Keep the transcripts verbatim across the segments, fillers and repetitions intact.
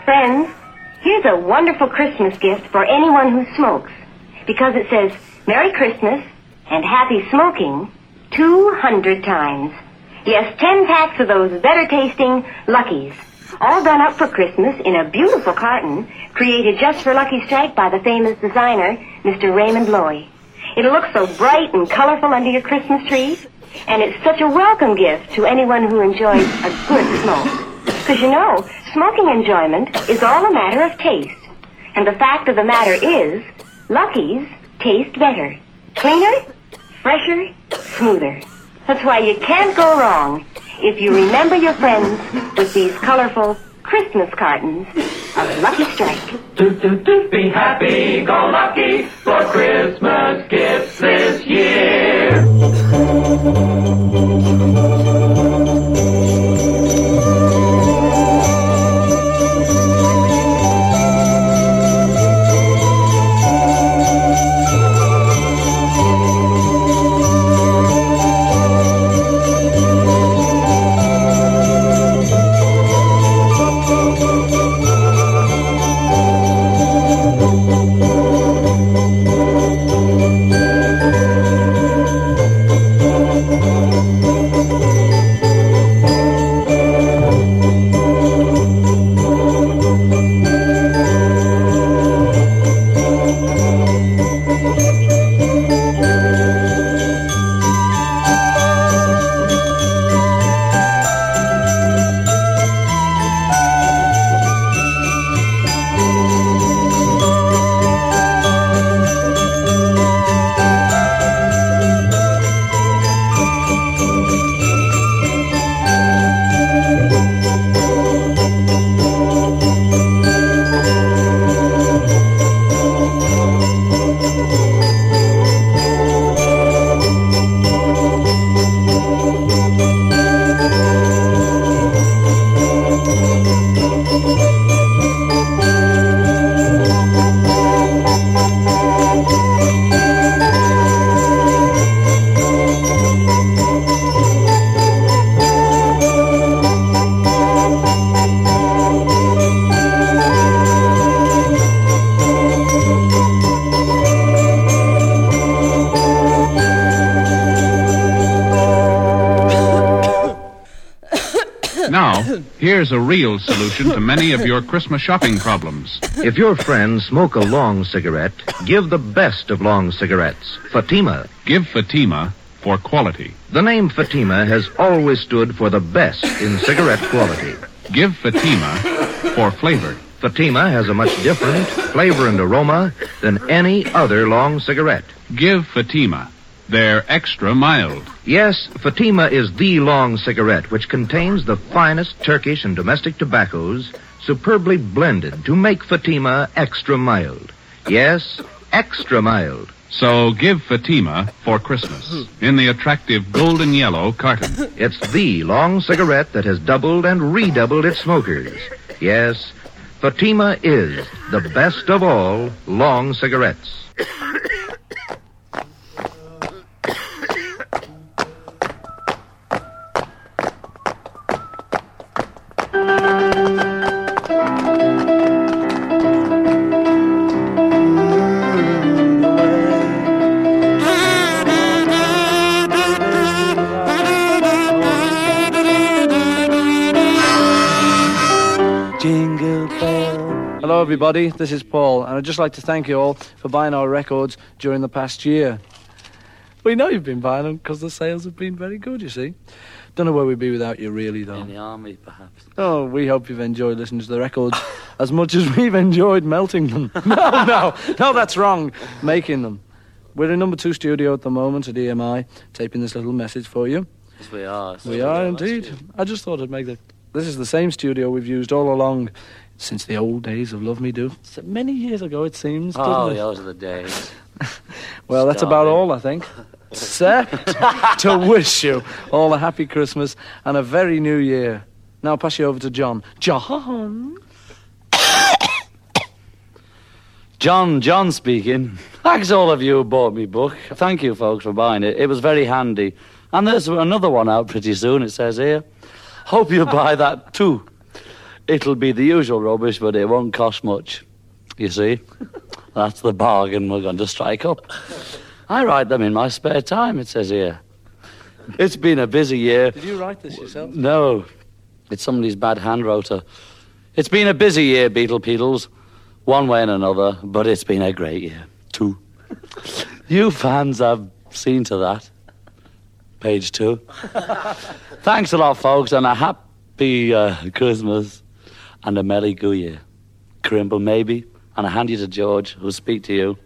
Friends, here's a wonderful Christmas gift for anyone who smokes, because it says, Merry Christmas and Happy Smoking two hundred times. Yes, ten packs of those better-tasting Luckies, all done up for Christmas in a beautiful carton created just for Lucky Strike by the famous designer, Mister Raymond Loewy. It'll look so bright and colorful under your Christmas tree, and it's such a welcome gift to anyone who enjoys a good smoke. Because, you know, smoking enjoyment is all a matter of taste. And the fact of the matter is, Luckies taste better. Cleaner, fresher, smoother. That's why you can't go wrong if you remember your friends with these colorful Christmas cartons of Lucky Strike. Do, do, do, be happy, go lucky for Christmas gifts this year. Here's a real solution to many of your Christmas shopping problems. If your friends smoke a long cigarette, give the best of long cigarettes, Fatima. Give Fatima for quality. The name Fatima has always stood for the best in cigarette quality. Give Fatima for flavor. Fatima has a much different flavor and aroma than any other long cigarette. Give Fatima. They're extra mild. Yes, Fatima is the long cigarette which contains the finest Turkish and domestic tobaccos superbly blended to make Fatima extra mild. Yes, extra mild. So give Fatima for Christmas in the attractive golden yellow carton. It's the long cigarette that has doubled and redoubled its smokers. Yes, Fatima is the best of all long cigarettes. Hello, everybody. This is Paul, and I'd just like to thank you all for buying our records during the past year. We know you've been buying them because the sales have been very good, you see. Don't know where we'd be without you, really, though. In the army, perhaps. Oh, we hope you've enjoyed listening to the records as much as we've enjoyed melting them. No, no, no, that's wrong. Making them. We're in number two studio at the moment at E M I, taping this little message for you. Yes, we are. So we are, indeed. I just thought I'd make the... This is the same studio we've used all along since the old days of Love Me Do. So many years ago, it seems, doesn't oh, it? those are the days. Well, that's about all, I think. Except to wish you all a happy Christmas and a very new year. Now I'll pass you over to John. John? John, John speaking. Thanks all of you who bought me book. Thank you, folks, for buying it. It was very handy. And there's another one out pretty soon, it says here. Hope you buy that too. It'll be the usual rubbish, but it won't cost much. You see? That's the bargain we're going to strike up. I write them in my spare time, it says here. It's been a busy year. Did you write this yourself? No. It's somebody's bad hand rotor. It's been a busy year, Beetle Peedles. One way and another, but it's been a great year, too. You fans have seen to that. Page two. Thanks a lot, folks, and a happy uh, Christmas and a merry go year. Crimble, maybe, and I hand you to George, who'll speak to you.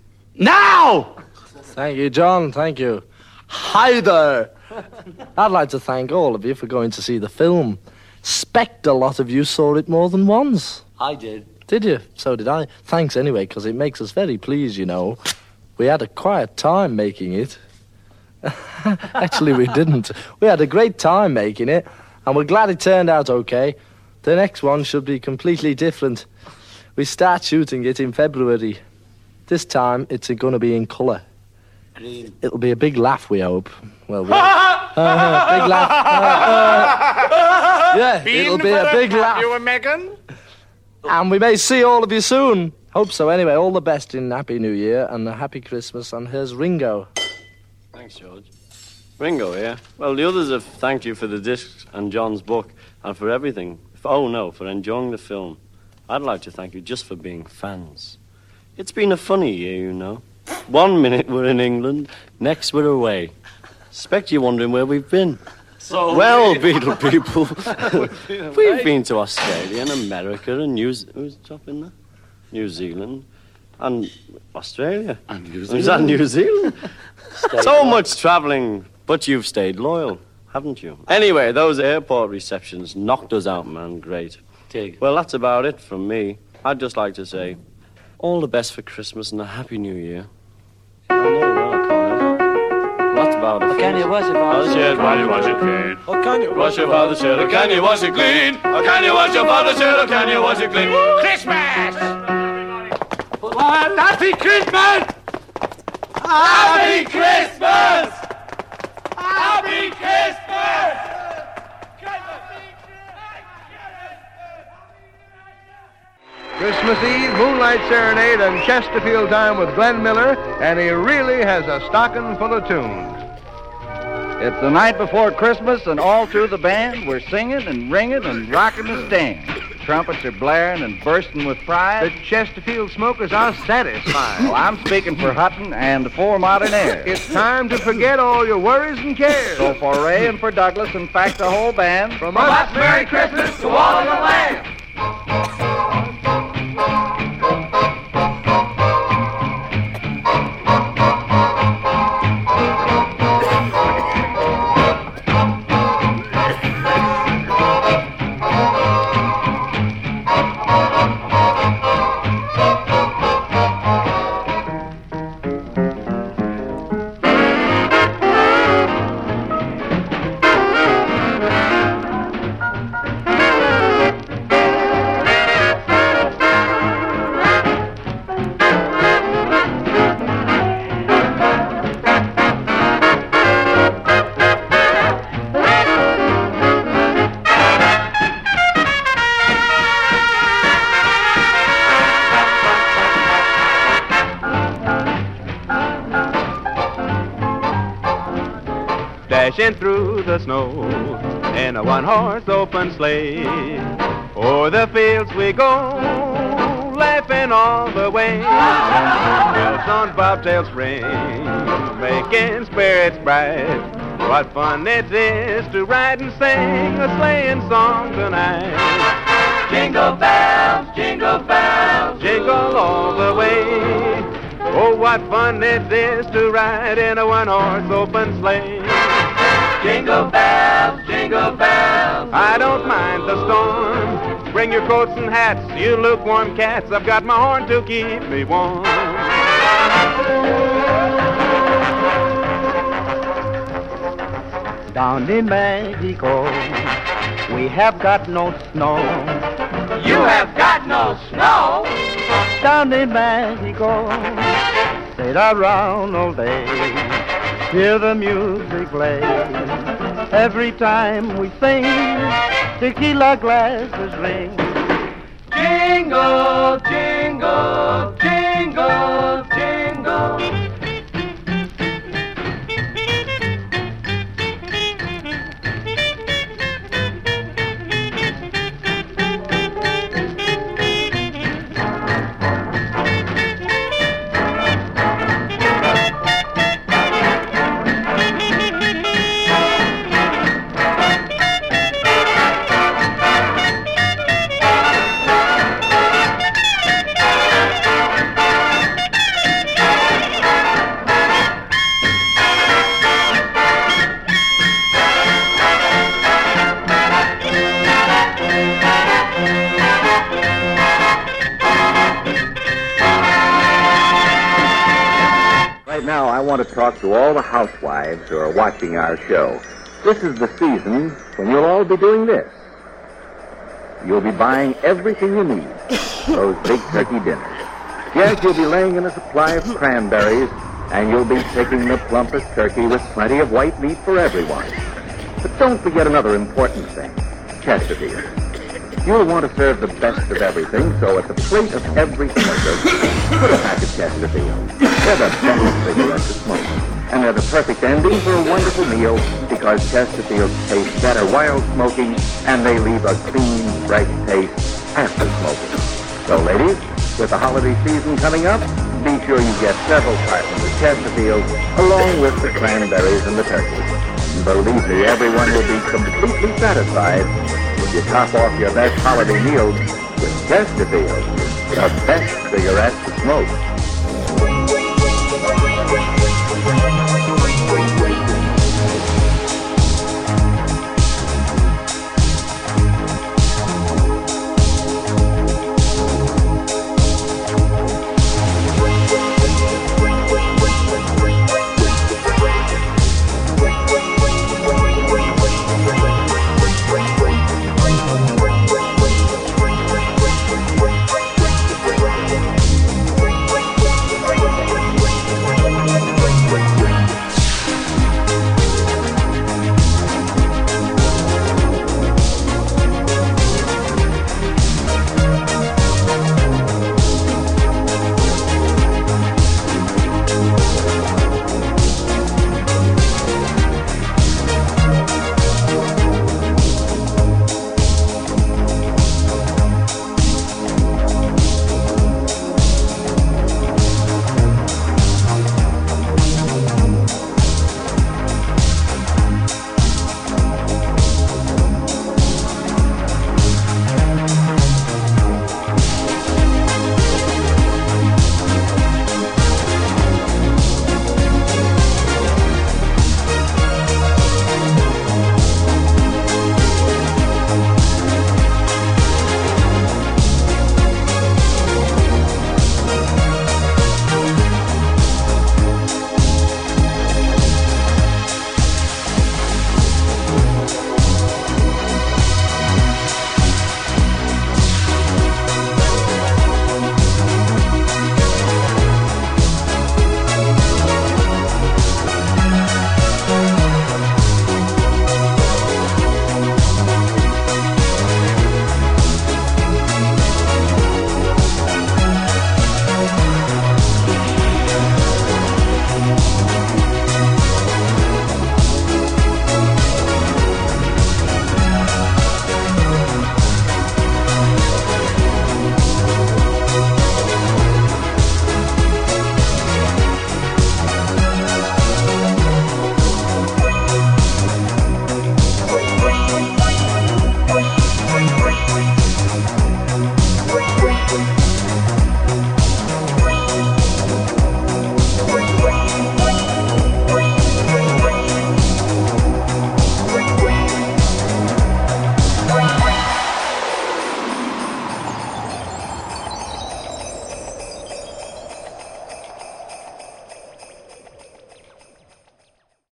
Now! Thank you, John. Thank you. Hi there. I'd like to thank all of you for going to see the film. Expect a lot of you saw it more than once. I did. Did you? So did I. Thanks anyway, because it makes us very pleased, you know. We had a quiet time making it. Actually, we didn't. We had a great time making it, and we're glad it turned out okay. The next one should be completely different. We start shooting it in February. This time, it's going to be in colour. Green. It'll be a big laugh, we hope. Well, we uh, big laugh. Uh, uh, yeah, it'll be a big laugh. You and Megan? And we may see all of you soon. Hope so. Anyway, all the best in Happy New Year and a Happy Christmas. And here's Ringo. Thanks, George. Ringo here. Well, the others have thanked you for the discs and John's book and for everything. Oh, no, for enjoying the film. I'd like to thank you just for being fans. It's been a funny year, you know. One minute we're in England, next we're away. Expect you're wondering where we've been. So well, Beetle people, we've been to Australia and America and New... Z- who's dropping there? New Zealand and Australia. And New Is that New Zealand? So much travelling, but you've stayed loyal, haven't you? Anyway, those airport receptions knocked us out, man. Great. Dig. Well, that's about it from me. I'd just like to say all the best for Christmas and a Happy New Year. I know what I call it. That's about it. Can you wash your father's shirt while you wash it clean? Oh, can you wash your father's shirt? Or can you wash it clean? Or can you wash your father's shirt? Or can you wash it clean? Christmas! Well, happy Christmas! Happy Christmas! Happy Christmas! Christmas Eve, Moonlight Serenade, and Chesterfield Time with Glenn Miller, and he really has a stocking full of tunes. It's the night before Christmas, and all through the band, we're singing and ringing and rocking the stand. Trumpets are blaring and bursting with pride. The Chesterfield smokers are satisfied. Well, I'm speaking for Hutton and the four modern airs. It's time to forget all your worries and cares. So for Ray and for Douglas, in fact, the whole band, From us, Merry Christmas to all of the land. Dashing through the snow in a one-horse open sleigh. O'er the fields we go, laughing all the way. Bells bobtails ring, making spirits bright. What fun it is to ride and sing a sleighing song tonight. Jingle bells, jingle bells, jingle all the way. Oh, what fun it is to ride in a one-horse open sleigh. Jingle bells, jingle bells. I don't mind the storm. Bring your coats and hats, you lukewarm cats. I've got my horn to keep me warm. down in Mexico, we have got no snow. You have got no snow? Down in Mexico, sit around all day, hear the music play. every time we sing, tequila glasses ring. Jingle, jingle, jingle, jingle. Right now, I want to talk to all the housewives who are watching our show. This is the season when you'll all be doing this. You'll be buying everything you need. Those big turkey dinners. Yes, you'll be laying in a supply of cranberries, and you'll be picking the plumpest turkey with plenty of white meat for everyone. But don't forget another important thing, Chesterfield. You'll want to serve the best of everything, so at the plate of every smoker, put a pack of Chesterfield. They're the best cigarettes to smoke. And they're the perfect ending for a wonderful meal because Chesterfields taste better while smoking, and they leave a clean, fresh taste after smoking. So, ladies, with the holiday season coming up, be sure you get several cartons of Chesterfield along with the cranberries and the turkey. And believe me, everyone will be completely satisfied if you top off your best holiday meals with Chesterfield, the best cigarette to smoke.